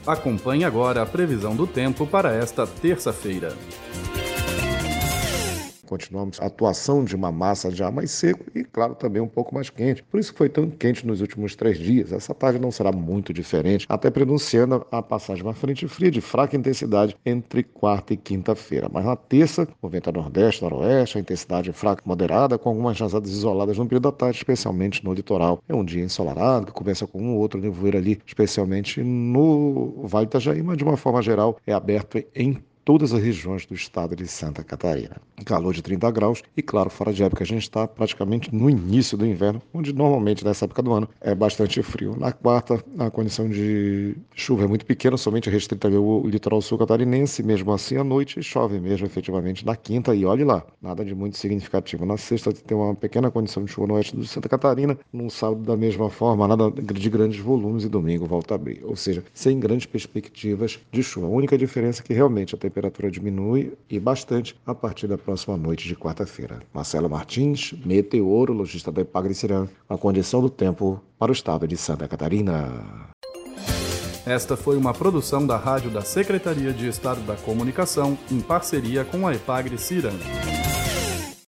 Acompanhe agora a previsão do tempo para esta terça-feira. Continuamos a atuação de uma massa de ar mais seco e, claro, também um pouco mais quente. Por isso que foi tão quente nos últimos 3 dias. Essa tarde não será muito diferente, até prenunciando a passagem de uma frente fria de fraca intensidade entre quarta e quinta-feira. Mas na terça, o vento é nordeste, noroeste, a intensidade fraca moderada, com algumas rajadas isoladas no período da tarde, especialmente no litoral. É um dia ensolarado, que começa com um ou outro nevoeiro ali, especialmente no Vale do Itajaí, mas de uma forma geral é aberto em todas as regiões do estado de Santa Catarina. Calor de 30 graus e, claro, fora de época, a gente está praticamente no início do inverno, onde normalmente nessa época do ano é bastante frio. Na quarta, a condição de chuva é muito pequena, somente restrita ao litoral sul catarinense, mesmo assim à noite chove mesmo efetivamente na quinta e olhe lá, nada de muito significativo. Na sexta tem uma pequena condição de chuva no oeste de Santa Catarina, no sábado da mesma forma, nada de grandes volumes e domingo volta a abrir, ou seja, sem grandes perspectivas de chuva. A única diferença é que realmente a temperatura diminui e bastante a partir da próxima noite de quarta-feira. Marcelo Martins, meteorologista da Epagre-Ciran, a condição do tempo para o estado de Santa Catarina. Esta foi uma produção da Rádio da Secretaria de Estado da Comunicação, em parceria com a Epagre-Ciran.